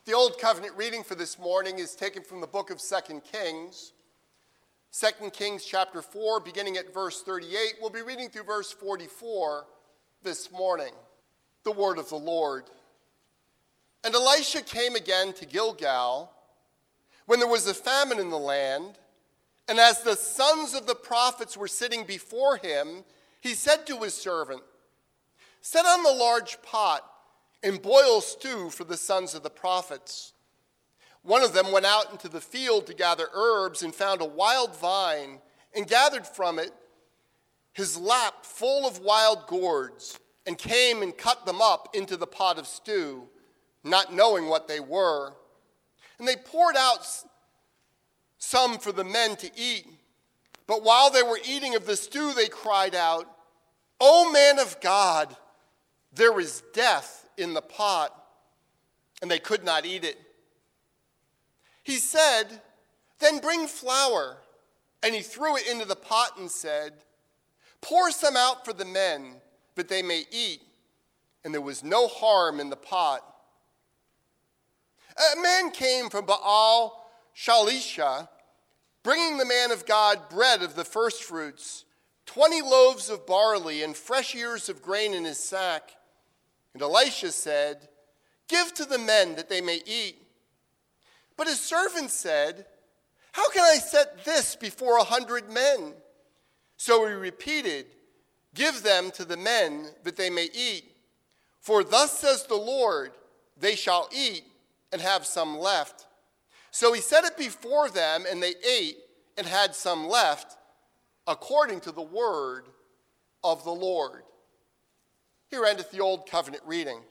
The Old Covenant reading for this morning is taken from the book of 2 Kings. 2 Kings chapter 4, beginning at verse 38. We'll be reading through verse 44 this morning. The word of the Lord. And Elisha came again to Gilgal when there was a famine in the land, and as the sons of the prophets were sitting before him, he said to his servant, "Set on the large pot and boil stew for the sons of the prophets." One of them went out into the field to gather herbs and found a wild vine and gathered from it his lap full of wild gourds and came and cut them up into the pot of stew, not knowing what they were. And they poured out some for the men to eat. But while they were eating of the stew, they cried out, "O man of God, there is death in the pot," and they could not eat it. He said, "Then bring flour," and he threw it into the pot and said, "Pour some out for the men, that they may eat," and there was no harm in the pot. A man came from Baal Shalisha, bringing the man of God bread of the firstfruits, 20 loaves of barley and fresh ears of grain in his sack. And Elisha said, "Give to the men that they may eat." But his servant said, "How can I set this before 100 men?" So he repeated, "Give them to the men that they may eat. For thus says the Lord, they shall eat and have some left." So he set it before them, and they ate and had some left, according to the word of the Lord. Here endeth the Old Covenant reading.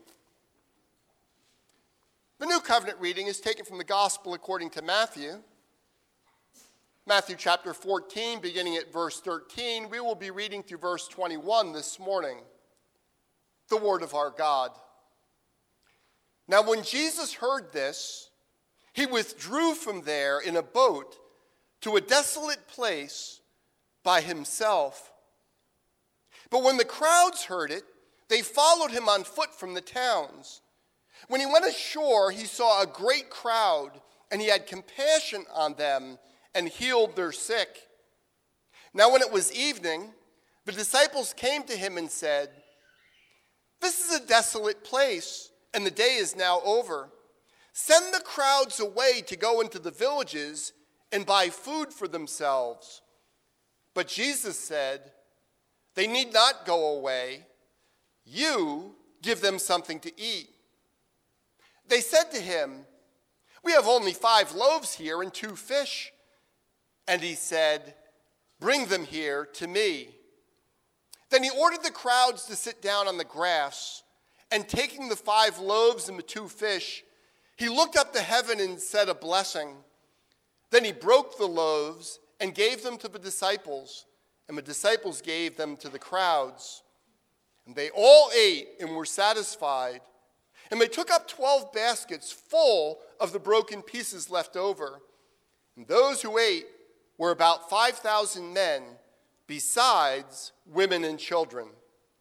The New Covenant reading is taken from the Gospel according to Matthew. Matthew chapter 14, beginning at verse 13. We will be reading through verse 21 this morning. The word of our God. Now when Jesus heard this, he withdrew from there in a boat to a desolate place by himself. But when the crowds heard it, they followed him on foot from the towns. When he went ashore, he saw a great crowd, and he had compassion on them and healed their sick. Now when it was evening, the disciples came to him and said, "This is a desolate place, and the day is now over. Send the crowds away to go into the villages and buy food for themselves." But Jesus said, "They need not go away. You give them something to eat." They said to him, "We have only 5 loaves here and 2 fish." And he said, "Bring them here to me." Then he ordered the crowds to sit down on the grass, and taking the 5 loaves and the 2 fish, he looked up to heaven and said a blessing. Then he broke the loaves and gave them to the disciples, and the disciples gave them to the crowds. And they all ate and were satisfied. And they took up 12 baskets full of the broken pieces left over. And those who ate were about 5,000 men, besides women and children.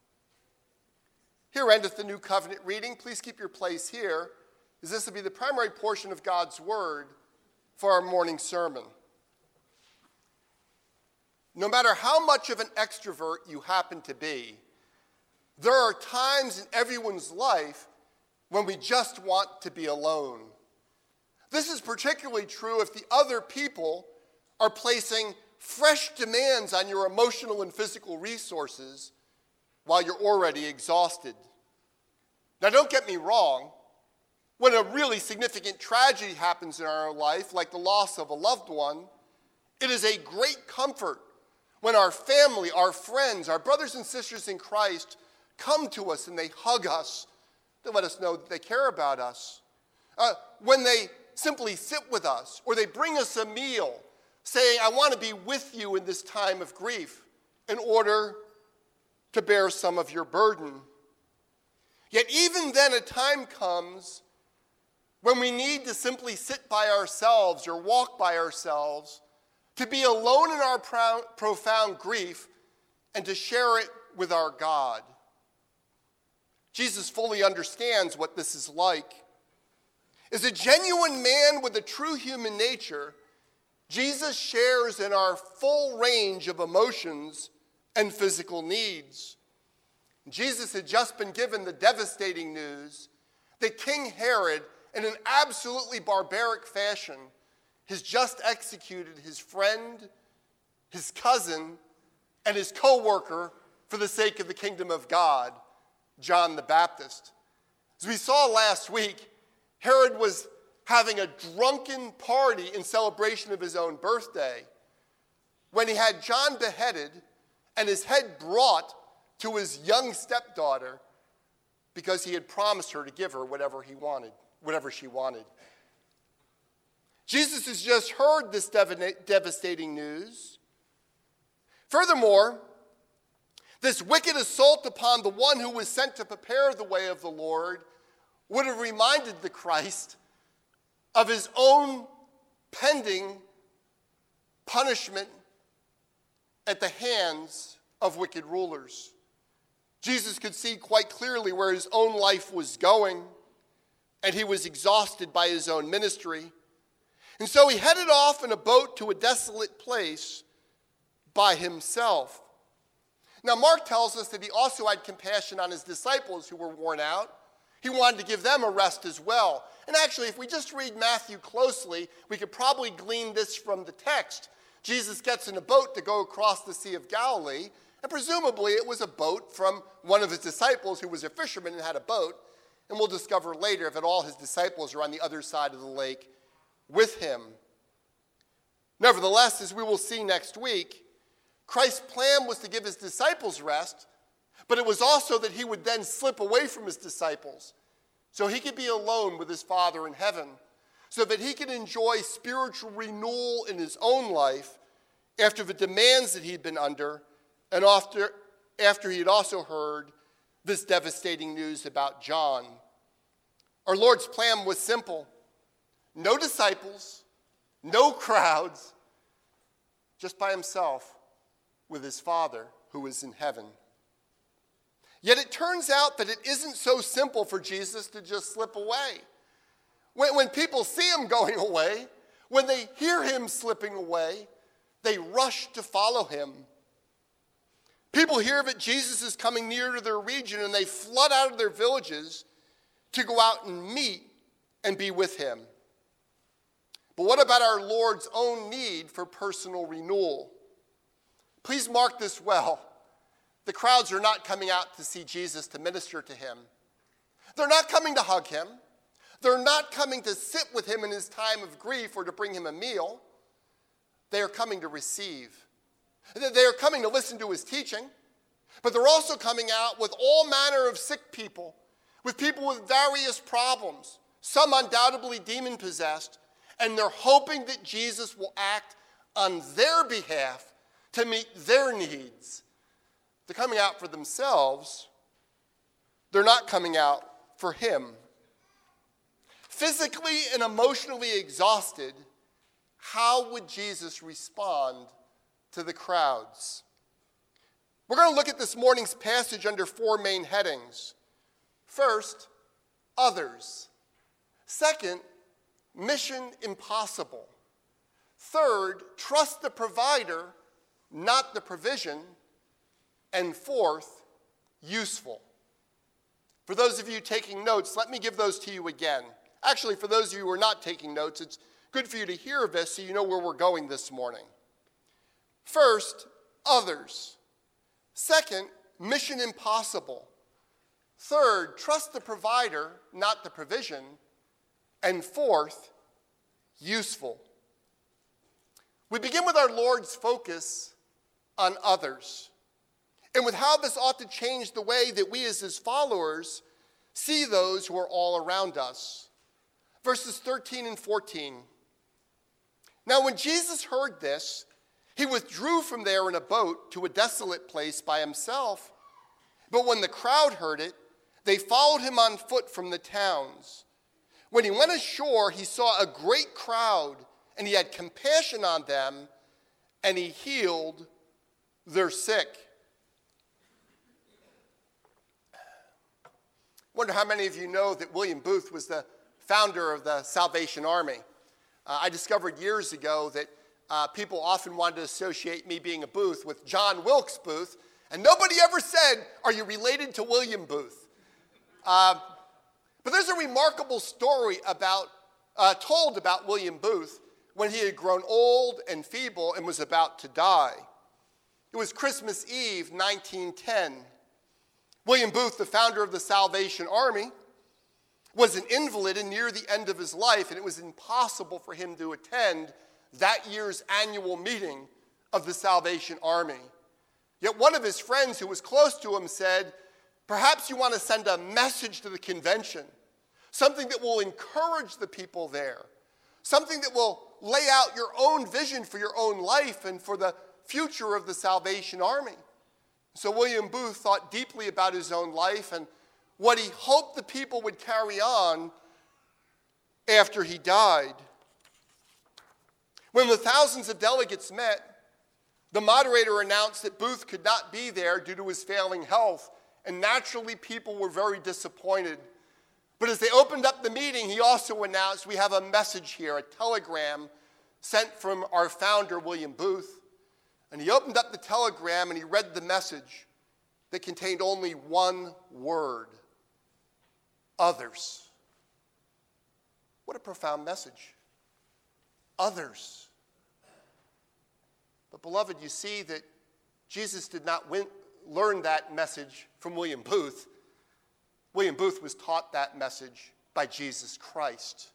Here endeth the New Covenant reading. Please keep your place here, as this will be the primary portion of God's word for our morning sermon. No matter how much of an extrovert you happen to be, there are times in everyone's life when we just want to be alone. This is particularly true if the other people are placing fresh demands on your emotional and physical resources while you're already exhausted. Now, don't get me wrong. When a really significant tragedy happens in our life, like the loss of a loved one, it is a great comfort when our family, our friends, our brothers and sisters in Christ come to us and they hug us to let us know that they care about us. When they simply sit with us or they bring us a meal saying, "I want to be with you in this time of grief in order to bear some of your burden." Yet even then a time comes when we need to simply sit by ourselves or walk by ourselves, to be alone in our profound grief and to share it with our God. Jesus fully understands what this is like. As a genuine man with a true human nature, Jesus shares in our full range of emotions and physical needs. Jesus had just been given the devastating news that King Herod, in an absolutely barbaric fashion, has just executed his friend, his cousin, and his co-worker for the sake of the kingdom of God, John the Baptist. As we saw last week, Herod was having a drunken party in celebration of his own birthday when he had John beheaded and his head brought to his young stepdaughter because he had promised her to give her whatever she wanted. Jesus has just heard this devastating news. Furthermore, this wicked assault upon the one who was sent to prepare the way of the Lord would have reminded the Christ of his own pending punishment at the hands of wicked rulers. Jesus could see quite clearly where his own life was going, and he was exhausted by his own ministry. And so he headed off in a boat to a desolate place by himself. Now, Mark tells us that he also had compassion on his disciples who were worn out. He wanted to give them a rest as well. And actually, if we just read Matthew closely, we could probably glean this from the text. Jesus gets in a boat to go across the Sea of Galilee, and presumably it was a boat from one of his disciples who was a fisherman and had a boat. And we'll discover later that all his disciples are on the other side of the lake with him. Nevertheless, as we will see next week, Christ's plan was to give his disciples rest, but it was also that he would then slip away from his disciples so he could be alone with his Father in heaven, so that he could enjoy spiritual renewal in his own life after the demands that he'd been under and after he had also heard this devastating news about John. Our Lord's plan was simple. No disciples, no crowds, just by himself with his Father who is in heaven. Yet it turns out that it isn't so simple for Jesus to just slip away. When people see him going away, when they hear him slipping away, they rush to follow him. People hear that Jesus is coming near to their region and they flood out of their villages to go out and meet and be with him. But what about our Lord's own need for personal renewal? Please mark this well. The crowds are not coming out to see Jesus to minister to him. They're not coming to hug him. They're not coming to sit with him in his time of grief or to bring him a meal. They are coming to receive. They are coming to listen to his teaching, but they're also coming out with all manner of sick people, with people with various problems, some undoubtedly demon-possessed, and they're hoping that Jesus will act on their behalf to meet their needs. They're coming out for themselves. They're not coming out for him. Physically and emotionally exhausted, how would Jesus respond to the crowds? We're going to look at this morning's passage under four main headings. First, others. Second, mission impossible. Third, trust the provider, not the provision. And fourth, useful. For those of you taking notes, let me give those to you again. Actually, for those of you who are not taking notes, it's good for you to hear this so you know where we're going this morning. First, others. Second, mission impossible. Third, trust the provider, not the provision. And fourth, useful. We begin with our Lord's focus on others, and with how this ought to change the way that we as his followers see those who are all around us. Verses 13 and 14. Now when Jesus heard this, he withdrew from there in a boat to a desolate place by himself. But when the crowd heard it, they followed him on foot from the towns. When he went ashore, he saw a great crowd, and he had compassion on them, and he healed their sick. Wonder how many of you know that William Booth was the founder of the Salvation Army. I discovered years ago that people often wanted to associate me being a Booth with John Wilkes Booth, and nobody ever said, "Are you related to William Booth?" But there's a remarkable story told about William Booth when he had grown old and feeble and was about to die. It was Christmas Eve, 1910. William Booth, the founder of the Salvation Army, was an invalid and near the end of his life, and it was impossible for him to attend that year's annual meeting of the Salvation Army. Yet one of his friends who was close to him said, "Perhaps you want to send a message to the convention, something that will encourage the people there, something that will lay out your own vision for your own life and for the future of the Salvation Army." So William Booth thought deeply about his own life and what he hoped the people would carry on after he died. When the thousands of delegates met, the moderator announced that Booth could not be there due to his failing health, and naturally people were very disappointed. But as they opened up the meeting, he also announced, "We have a message here, a telegram sent from our founder, William Booth." And he opened up the telegram and he read the message that contained only one word: others. What a profound message. Others. But beloved, you see that Jesus did not learn that message from William Booth. William Booth was taught that message by Jesus Christ.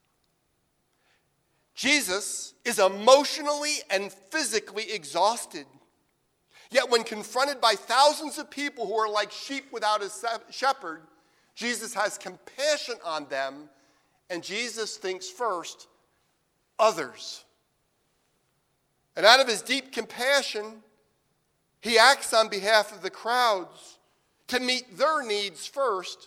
Jesus is emotionally and physically exhausted. Yet when confronted by thousands of people who are like sheep without a shepherd, Jesus has compassion on them, and Jesus thinks first, others. And out of his deep compassion, he acts on behalf of the crowds to meet their needs first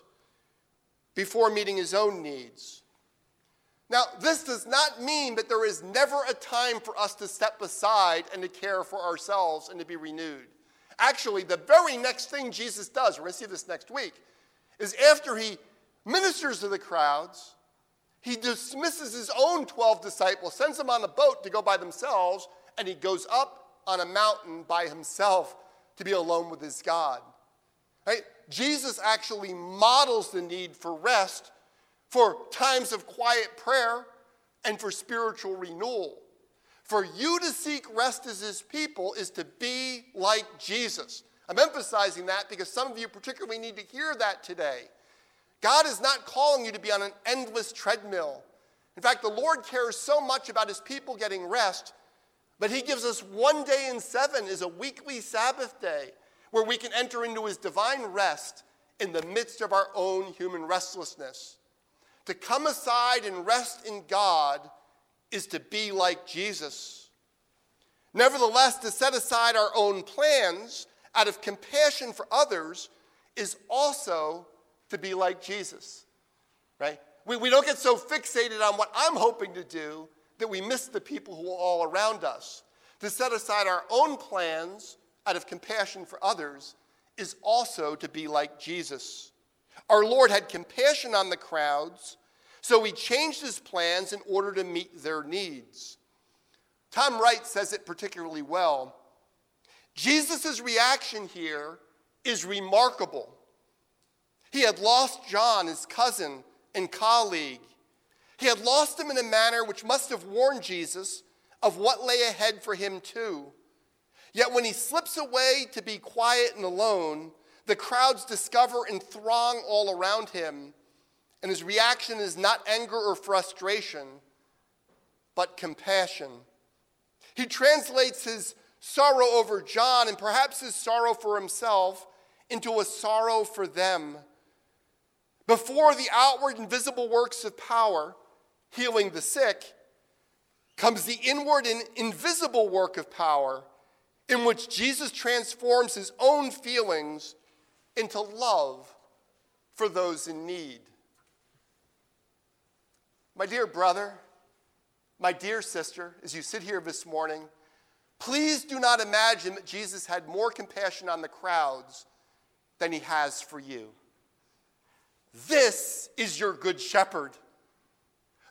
before meeting his own needs. Now, this does not mean that there is never a time for us to step aside and to care for ourselves and to be renewed. Actually, the very next thing Jesus does, we're going to see this next week, is after he ministers to the crowds, he dismisses his own 12 disciples, sends them on a boat to go by themselves, and he goes up on a mountain by himself to be alone with his God. Right? Jesus actually models the need for rest, for times of quiet prayer, and for spiritual renewal. For you to seek rest as his people is to be like Jesus. I'm emphasizing that because some of you particularly need to hear that today. God is not calling you to be on an endless treadmill. In fact, the Lord cares so much about his people getting rest, but he gives us 1 day in 7 as a weekly Sabbath day where we can enter into his divine rest in the midst of our own human restlessness. To come aside and rest in God is to be like Jesus. Nevertheless, to set aside our own plans out of compassion for others is also to be like Jesus, right? We don't get so fixated on what I'm hoping to do that we miss the people who are all around us. To set aside our own plans out of compassion for others is also to be like Jesus. Our Lord had compassion on the crowds, so he changed his plans in order to meet their needs. Tom Wright says it particularly well. Jesus' reaction here is remarkable. He had lost John, his cousin and colleague. He had lost him in a manner which must have warned Jesus of what lay ahead for him too. Yet when he slips away to be quiet and alone, the crowds discover and throng all around him, and his reaction is not anger or frustration, but compassion. He translates his sorrow over John and perhaps his sorrow for himself into a sorrow for them. Before the outward and visible works of power, healing the sick, comes the inward and invisible work of power in which Jesus transforms his own feelings into love for those in need. My dear brother, my dear sister, as you sit here this morning, please do not imagine that Jesus had more compassion on the crowds than he has for you. This is your good shepherd.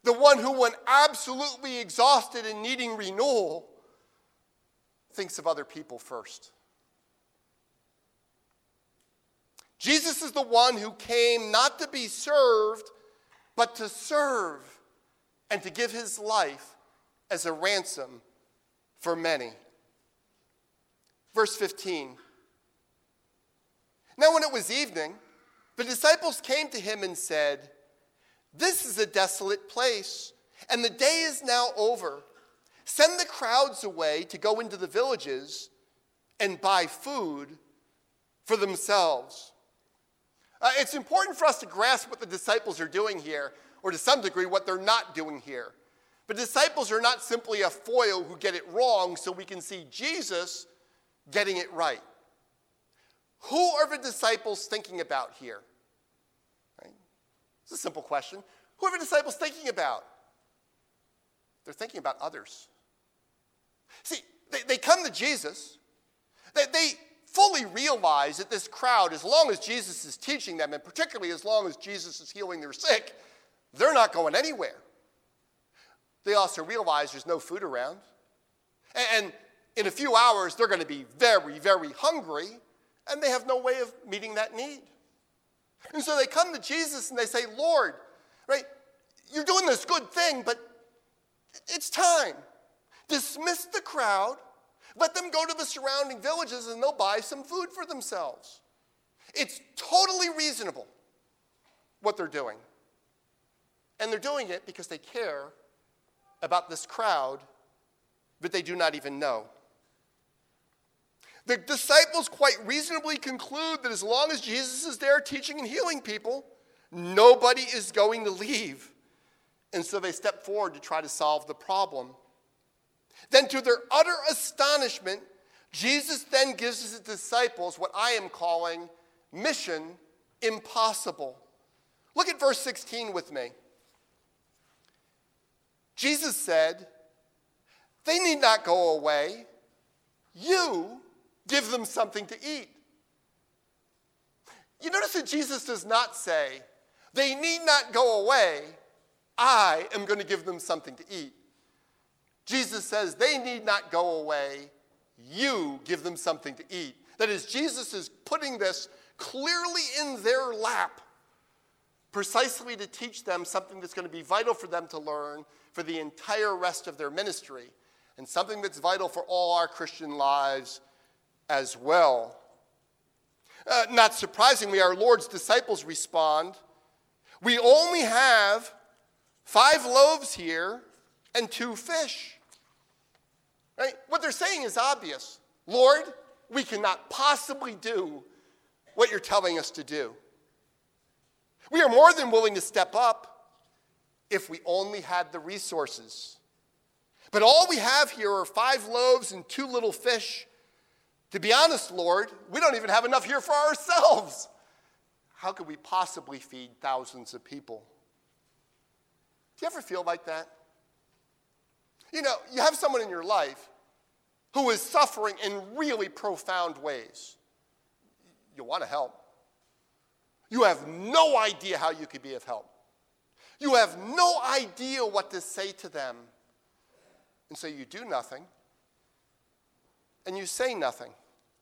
the one who, when absolutely exhausted and needing renewal, thinks of other people first. Jesus is the one who came not to be served, but to serve and to give his life as a ransom for many. Verse 15. Now when it was evening, the disciples came to him and said, "This is a desolate place, and the day is now over. Send the crowds away to go into the villages and buy food for themselves." It's important for us to grasp what the disciples are doing here, or to some degree what they're not doing here. But disciples are not simply a foil who get it wrong so we can see Jesus getting it right. Who are the disciples thinking about here? Right? It's a simple question. Who are the disciples thinking about? They're thinking about others. See, they come to Jesus. They fully realize that this crowd, as long as Jesus is teaching them, and particularly as long as Jesus is healing their sick, they're not going anywhere. They also realize there's no food around. And in a few hours, they're going to be very, very hungry, and they have no way of meeting that need. And so they come to Jesus and they say, "Lord, right, you're doing this good thing, but it's time. Dismiss the crowd. Let them go to the surrounding villages and they'll buy some food for themselves." It's totally reasonable what they're doing. And they're doing it because they care about this crowd that they do not even know. The disciples quite reasonably conclude that as long as Jesus is there teaching and healing people, nobody is going to leave. And so they step forward to try to solve the problem. Then, to their utter astonishment, Jesus then gives his disciples what I am calling mission impossible. Look at verse 16 with me. Jesus said, "They need not go away. You give them something to eat." You notice that Jesus does not say, "They need not go away. I am going to give them something to eat." Jesus says, "They need not go away. You give them something to eat." That is, Jesus is putting this clearly in their lap, precisely to teach them something that's going to be vital for them to learn for the entire rest of their ministry, and something that's vital for all our Christian lives as well. Not surprisingly, our Lord's disciples respond, "We only have 5 loaves here and 2 fish." Right? What they're saying is obvious. "Lord, we cannot possibly do what you're telling us to do. We are more than willing to step up if we only had the resources. But all we have here are 5 loaves and 2 little fish. To be honest, Lord, we don't even have enough here for ourselves. How could we possibly feed thousands of people?" Do you ever feel like that? You know, you have someone in your life who is suffering in really profound ways. You want to help. You have no idea how you could be of help. You have no idea what to say to them. And so you do nothing, and you say nothing.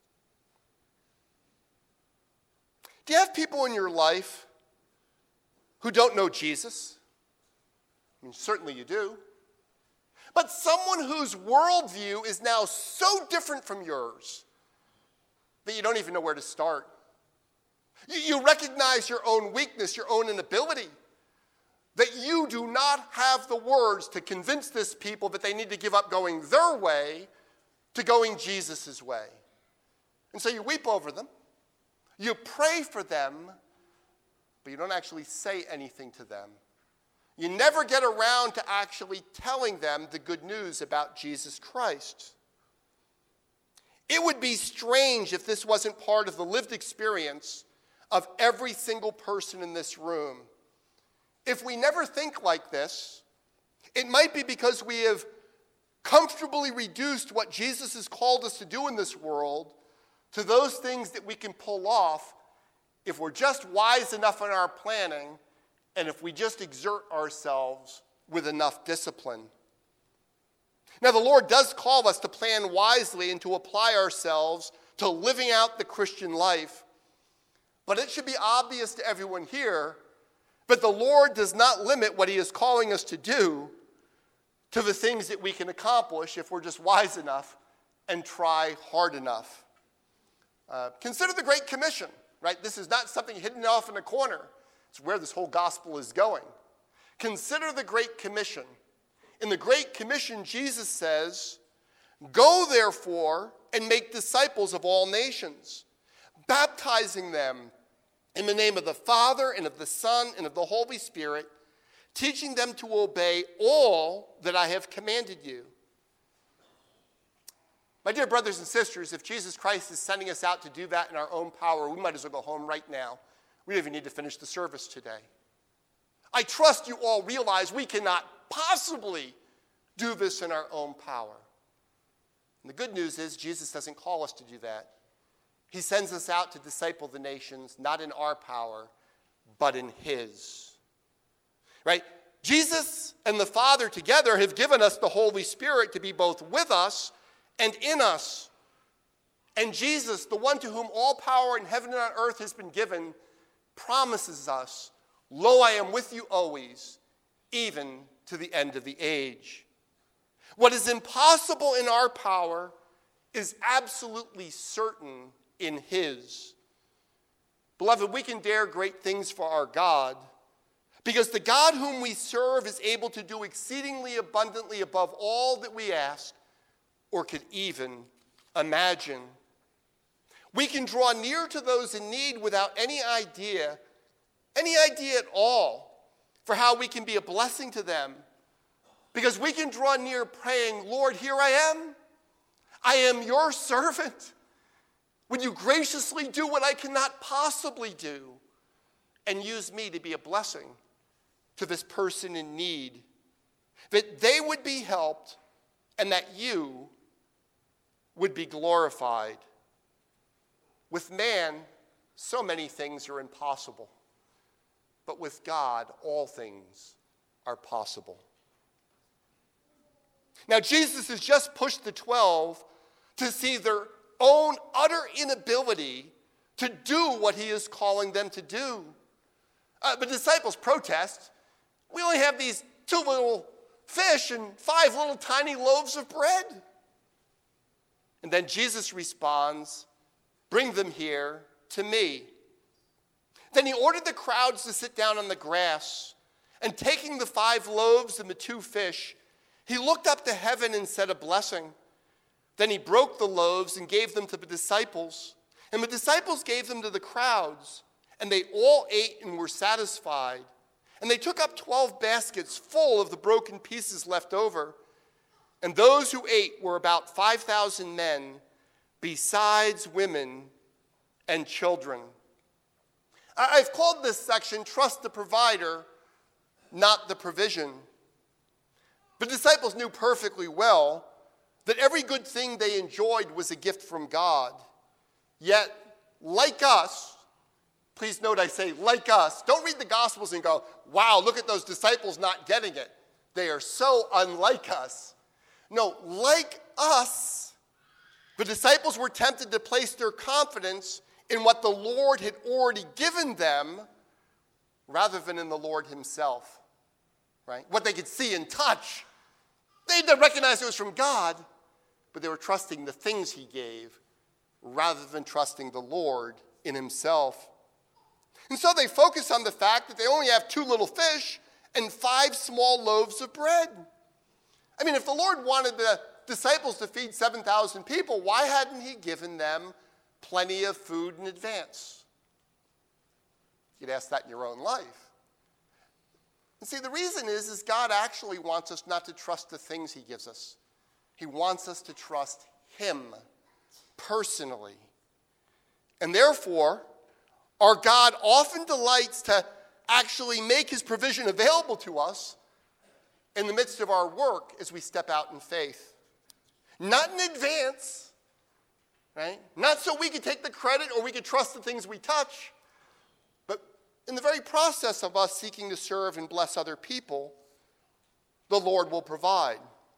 Do you have people in your life who don't know Jesus? I mean, certainly you do. But someone whose worldview is now so different from yours that you don't even know where to start. You recognize your own weakness, your own inability, that you do not have the words to convince this people that they need to give up going their way to going Jesus' way. And so you weep over them, you pray for them, but you don't actually say anything to them. You never get around to actually telling them the good news about Jesus Christ. It would be strange if this wasn't part of the lived experience of every single person in this room. If we never think like this, it might be because we have comfortably reduced what Jesus has called us to do in this world to those things that we can pull off if we're just wise enough in our planning and if we just exert ourselves with enough discipline. Now, the Lord does call us to plan wisely and to apply ourselves to living out the Christian life. But it should be obvious to everyone here that the Lord does not limit what he is calling us to do to the things that we can accomplish if we're just wise enough and try hard enough. Consider the Great Commission, right? This is not something hidden off in a corner. It's where this whole gospel is going. Consider the Great Commission. In the Great Commission, Jesus says, "Go therefore and make disciples of all nations, baptizing them in the name of the Father and of the Son and of the Holy Spirit, teaching them to obey all that I have commanded you." My dear brothers and sisters, if Jesus Christ is sending us out to do that in our own power, we might as well go home right now. We don't even need to finish the service today. I trust you all realize we cannot possibly do this in our own power. And the good news is Jesus doesn't call us to do that. He sends us out to disciple the nations, not in our power, but in his. Right? Jesus and the Father together have given us the Holy Spirit to be both with us and in us. And Jesus, the one to whom all power in heaven and on earth has been given, promises us, "Lo, I am with you always, even to the end of the age." What is impossible in our power is absolutely certain in his. Beloved, we can dare great things for our God because the God whom we serve is able to do exceedingly abundantly above all that we ask or could even imagine. We can draw near to those in need without any idea at all for how we can be a blessing to them. Because we can draw near praying, "Lord, here I am. I am your servant. Would you graciously do what I cannot possibly do and use me to be a blessing to this person in need, that they would be helped and that you would be glorified." With man, so many things are impossible, but with God, all things are possible. Now, Jesus has just pushed the 12 to see their own utter inability to do what he is calling them to do. The disciples protest. "We only have these 2 little fish and 5 little tiny loaves of bread." And then Jesus responds, "Bring them here to me." Then he ordered the crowds to sit down on the grass, and taking the 5 loaves and the 2 fish, he looked up to heaven and said a blessing. Then he broke the loaves and gave them to the disciples, and the disciples gave them to the crowds, and they all ate and were satisfied. And they took up 12 baskets full of the broken pieces left over, and those who ate were about 5,000 men, besides women and children. I've called this section, "Trust the Provider, Not the Provision." The disciples knew perfectly well that every good thing they enjoyed was a gift from God. Yet, like us, please note I say like us, don't read the Gospels and go, "Wow, look at those disciples not getting it. They are so unlike us." No, like us, the disciples were tempted to place their confidence in what the Lord had already given them rather than in the Lord himself, right? What they could see and touch. They didn't recognize it was from God, but they were trusting the things he gave rather than trusting the Lord in himself. And so they focus on the fact that they only have 2 little fish and 5 small loaves of bread. I mean, if the Lord wanted the disciples to feed 7,000 people, why hadn't he given them plenty of food in advance? You'd ask that in your own life. And see, the reason is God actually wants us not to trust the things he gives us. He wants us to trust him personally. And therefore, our God often delights to actually make his provision available to us in the midst of our work as we step out in faith. Not in advance, right? Not so we could take the credit or we could trust the things we touch, but in the very process of us seeking to serve and bless other people, the Lord will provide.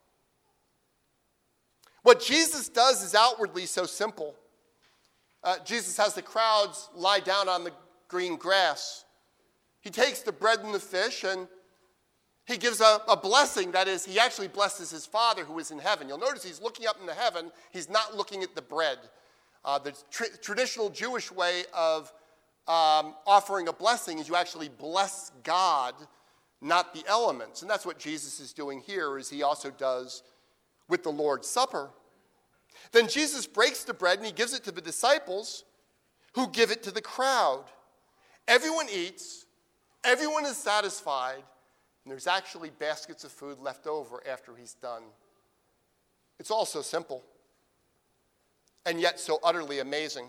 What Jesus does is outwardly so simple. Jesus has the crowds lie down on the green grass. He takes the bread and the fish and he gives a blessing. That is, he actually blesses his Father who is in heaven. You'll notice he's looking up into heaven. He's not looking at the bread. The traditional Jewish way of offering a blessing is you actually bless God, not the elements. And that's what Jesus is doing here, as he also does with the Lord's Supper. Then Jesus breaks the bread and he gives it to the disciples who give it to the crowd. Everyone eats, everyone is satisfied, and there's actually baskets of food left over after he's done. It's all so simple, and yet so utterly amazing.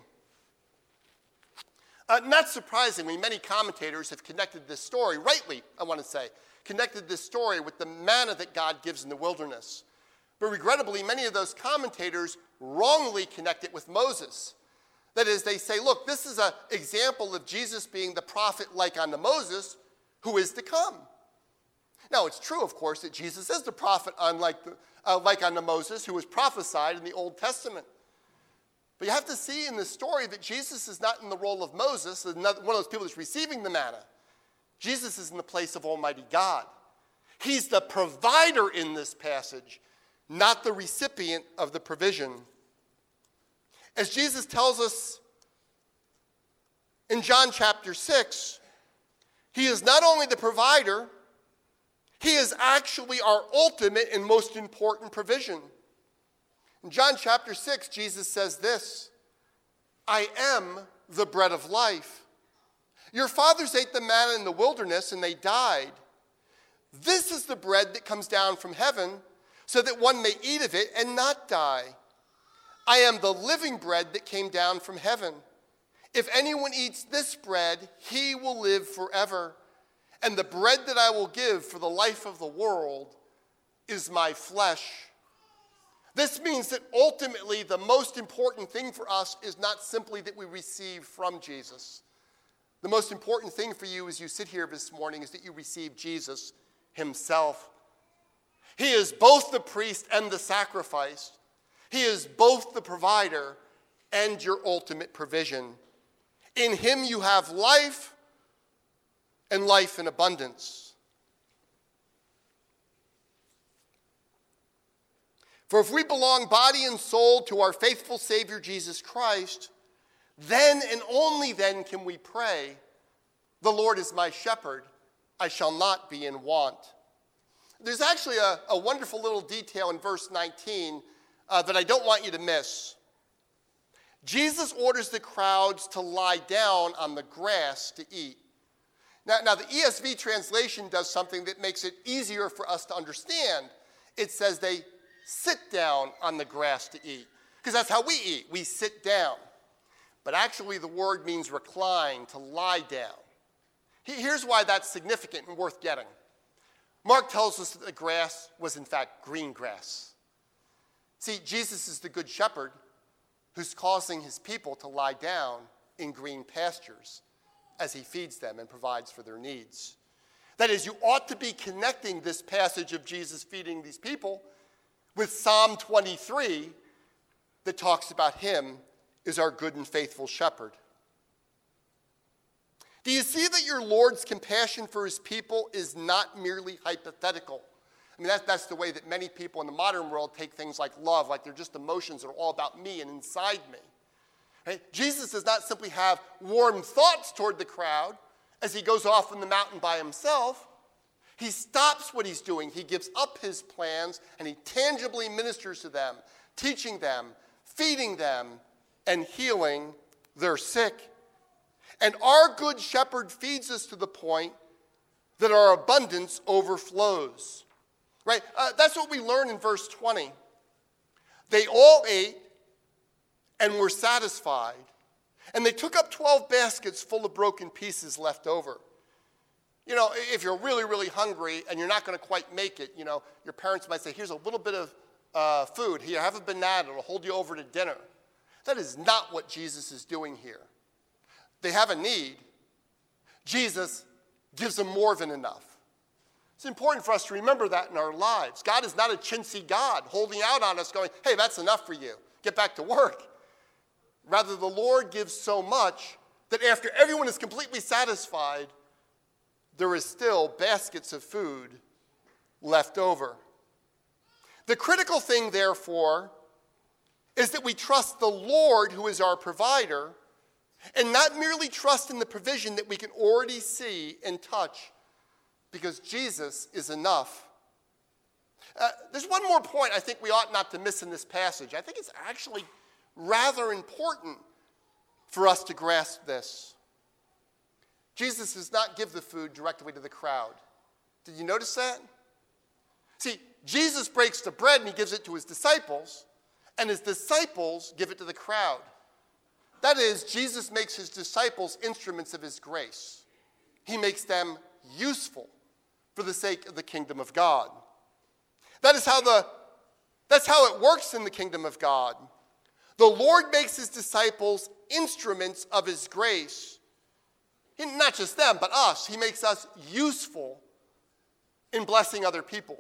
Not surprisingly, many commentators have connected this story, rightly, I want to say, connected this story with the manna that God gives in the wilderness. But regrettably, many of those commentators wrongly connect it with Moses. That is, they say, look, this is an example of Jesus being the prophet like unto Moses who is to come. Now, it's true, of course, that Jesus is the prophet like unto Moses who was prophesied in the Old Testament. But you have to see in this story that Jesus is not in the role of Moses, one of those people that's receiving the manna. Jesus is in the place of Almighty God. He's the provider in this passage, not the recipient of the provision. As Jesus tells us in John chapter 6, he is not only the provider, he is actually our ultimate and most important provision. In John chapter 6, Jesus says this, I am the bread of life. Your fathers ate the manna in the wilderness and they died. This is the bread that comes down from heaven so that one may eat of it and not die. I am the living bread that came down from heaven. If anyone eats this bread, he will live forever. And the bread that I will give for the life of the world is my flesh. This means that ultimately the most important thing for us is not simply that we receive from Jesus. The most important thing for you as you sit here this morning is that you receive Jesus himself. He is both the priest and the sacrifice. He is both the provider and your ultimate provision. In him you have life and life in abundance. For if we belong body and soul to our faithful Savior Jesus Christ, then and only then can we pray, the Lord is my shepherd, I shall not be in want. There's actually a wonderful little detail in verse 19 that I don't want you to miss. Jesus orders the crowds to lie down on the grass to eat. Now the ESV translation does something that makes it easier for us to understand. It says they sit down on the grass to eat, because that's how we eat. We sit down. But actually the word means recline, to lie down. Here's why that's significant and worth getting. Mark tells us that the grass was in fact green grass. See, Jesus is the good shepherd who's causing his people to lie down in green pastures as he feeds them and provides for their needs. That is, you ought to be connecting this passage of Jesus feeding these people with Psalm 23 that talks about him as our good and faithful shepherd. Do you see that your Lord's compassion for his people is not merely hypothetical? I mean, that's the way that many people in the modern world take things like love, like they're just emotions that are all about me and inside me. Right? Jesus does not simply have warm thoughts toward the crowd as he goes off on the mountain by himself. He stops what he's doing. He gives up his plans and he tangibly ministers to them, teaching them, feeding them, and healing their sick. And our good shepherd feeds us to the point that our abundance overflows. Right? That's what we learn in verse 20. They all ate and were satisfied, and they took up 12 baskets full of broken pieces left over. You know, if you're really, really hungry and you're not going to quite make it, you know, your parents might say, here's a little bit of food. Here, have a banana. It'll hold you over to dinner. That is not what Jesus is doing here. They have a need. Jesus gives them more than enough. It's important for us to remember that in our lives. God is not a chintzy God holding out on us going, hey, that's enough for you. Get back to work. Rather, the Lord gives so much that after everyone is completely satisfied, there is still baskets of food left over. The critical thing, therefore, is that we trust the Lord who is our provider and not merely trust in the provision that we can already see and touch, because Jesus is enough. There's one more point I think we ought not to miss in this passage. I think it's actually rather important for us to grasp this. Jesus does not give the food directly to the crowd. Did you notice that? See, Jesus breaks the bread and he gives it to his disciples, and his disciples give it to the crowd. That is, Jesus makes his disciples instruments of his grace. He makes them useful for the sake of the kingdom of God. That's how it works in the kingdom of God. The Lord makes his disciples instruments of his grace. Not just them, but us. He makes us useful in blessing other people.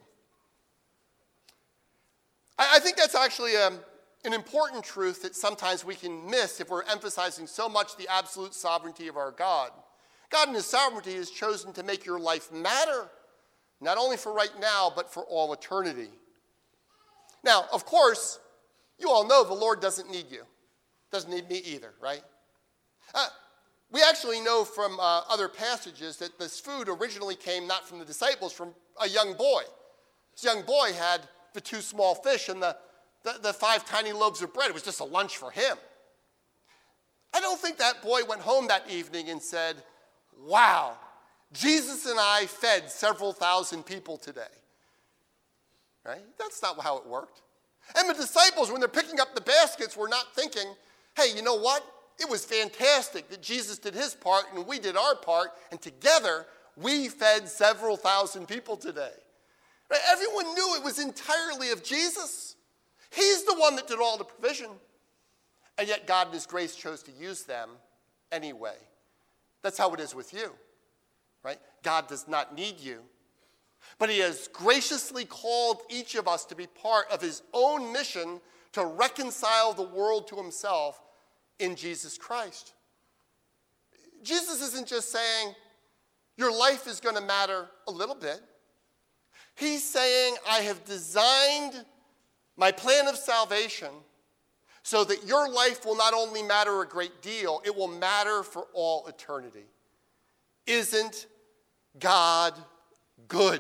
I think that's actually an important truth that sometimes we can miss if we're emphasizing so much the absolute sovereignty of our God. God in his sovereignty has chosen to make your life matter, not only for right now, but for all eternity. Now, of course, you all know the Lord doesn't need you. Doesn't need me either, right? We actually know from other passages that this food originally came not from the disciples, from a young boy. This young boy had the 2 small fish and the 5 tiny loaves of bread. It was just a lunch for him. I don't think that boy went home that evening and said, wow, Jesus and I fed several thousand people today. Right? That's not how it worked. And the disciples, when they're picking up the baskets, were not thinking, hey, you know what? It was fantastic that Jesus did his part and we did our part, and together we fed several thousand people today. Right? Everyone knew it was entirely of Jesus. He's the one that did all the provision. And yet God in his grace chose to use them anyway. That's how it is with you. Right? God does not need you. But he has graciously called each of us to be part of his own mission to reconcile the world to himself in Jesus Christ. Jesus isn't just saying, your life is going to matter a little bit. He's saying, I have designed my plan of salvation so that your life will not only matter a great deal, it will matter for all eternity. Isn't God good?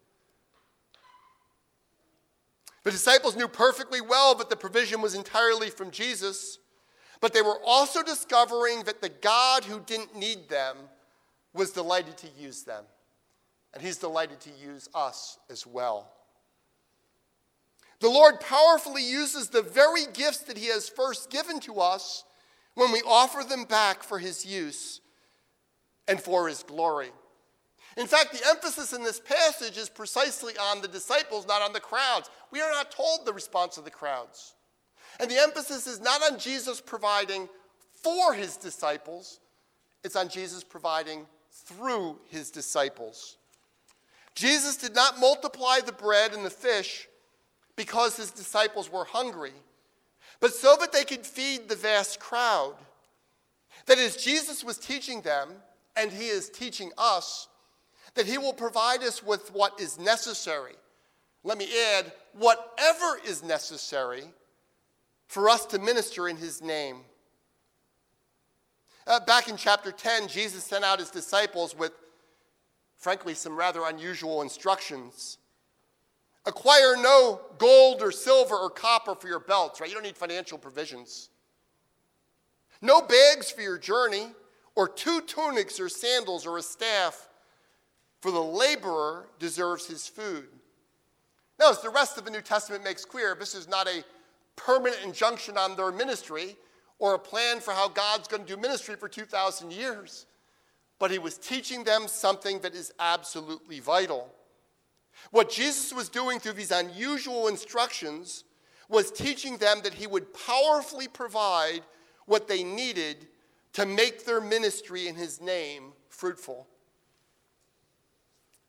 The disciples knew perfectly well that the provision was entirely from Jesus, but they were also discovering that the God who didn't need them was delighted to use them. And he's delighted to use us as well. The Lord powerfully uses the very gifts that he has first given to us when we offer them back for his use and for his glory. In fact, the emphasis in this passage is precisely on the disciples, not on the crowds. We are not told the response of the crowds. And the emphasis is not on Jesus providing for his disciples, it's on Jesus providing through his disciples. Jesus did not multiply the bread and the fish because his disciples were hungry, but so that they could feed the vast crowd. That is, Jesus was teaching them, and he is teaching us, that he will provide us with what is necessary. Let me add, whatever is necessary for us to minister in his name. Back in chapter 10, Jesus sent out his disciples with, frankly, some rather unusual instructions. Acquire no gold or silver or copper for your belts, right? You don't need financial provisions. No bags for your journey, or 2 tunics or sandals or a staff, for the laborer deserves his food. Now, as the rest of the New Testament makes clear, this is not a permanent injunction on their ministry or a plan for how God's going to do ministry for 2,000 years. But he was teaching them something that is absolutely vital. What Jesus was doing through these unusual instructions was teaching them that he would powerfully provide what they needed to make their ministry in his name fruitful.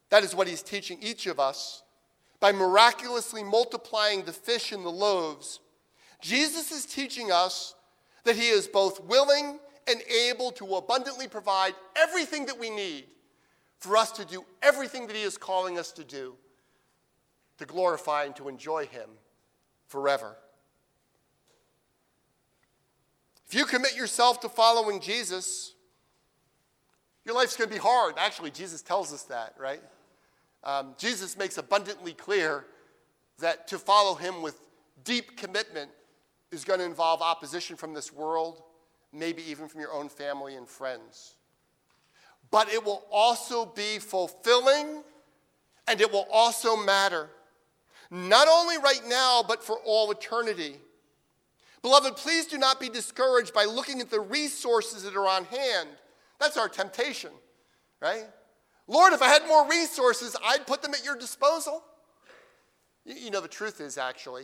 That is what he's teaching each of us. By miraculously multiplying the fish and the loaves, Jesus is teaching us that he is both willing and able to abundantly provide everything that we need for us to do everything that he is calling us to do, to glorify and to enjoy him forever. If you commit yourself to following Jesus, your life's going to be hard. Actually, Jesus tells us that, right? Jesus makes abundantly clear that to follow him with deep commitment is going to involve opposition from this world, maybe even from your own family and friends. But it will also be fulfilling, and it will also matter. Not only right now, but for all eternity. Beloved, please do not be discouraged by looking at the resources that are on hand. That's our temptation, right? Lord, if I had more resources, I'd put them at your disposal. You know, the truth is actually,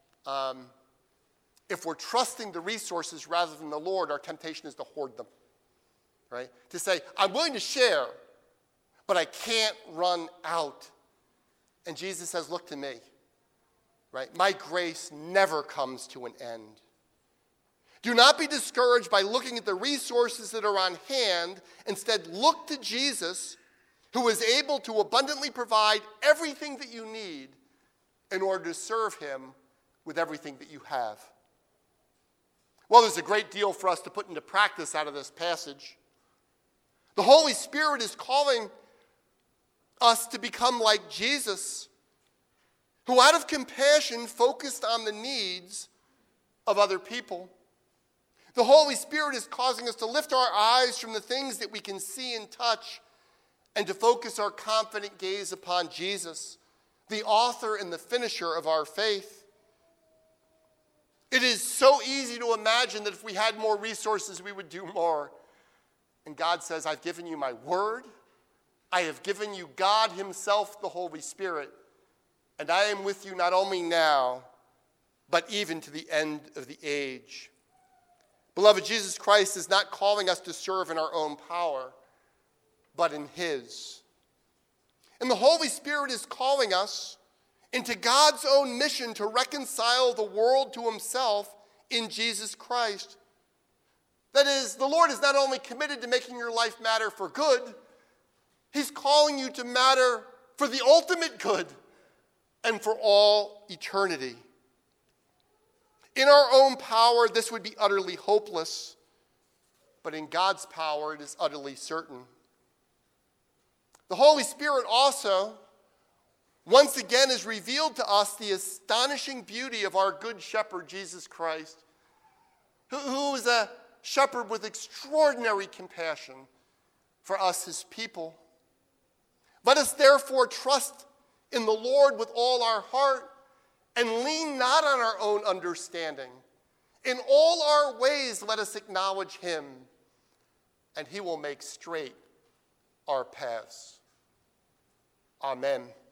if we're trusting the resources rather than the Lord, our temptation is to hoard them, right? To say, I'm willing to share, but I can't run out. And Jesus says, look to me, right? My grace never comes to an end. Do not be discouraged by looking at the resources that are on hand. Instead, look to Jesus, who is able to abundantly provide everything that you need in order to serve him with everything that you have. Well, there's a great deal for us to put into practice out of this passage. The Holy Spirit is calling us to become like Jesus, who out of compassion focused on the needs of other people. The Holy Spirit is causing us to lift our eyes from the things that we can see and touch and to focus our confident gaze upon Jesus, the author and the finisher of our faith. It is so easy to imagine that if we had more resources, we would do more. And God says, I've given you my word. I have given you God himself, the Holy Spirit. And I am with you not only now, but even to the end of the age. Beloved, Jesus Christ is not calling us to serve in our own power, but in his. And the Holy Spirit is calling us into God's own mission to reconcile the world to himself in Jesus Christ. That is, the Lord is not only committed to making your life matter for good, he's calling you to matter for the ultimate good and for all eternity. In our own power, this would be utterly hopeless, but in God's power, it is utterly certain. The Holy Spirit also, once again, has revealed to us the astonishing beauty of our good shepherd, Jesus Christ, who is a shepherd with extraordinary compassion for us, his people. Let us therefore trust in the Lord with all our heart and lean not on our own understanding. In all our ways, let us acknowledge him, and he will make straight our paths. Amen.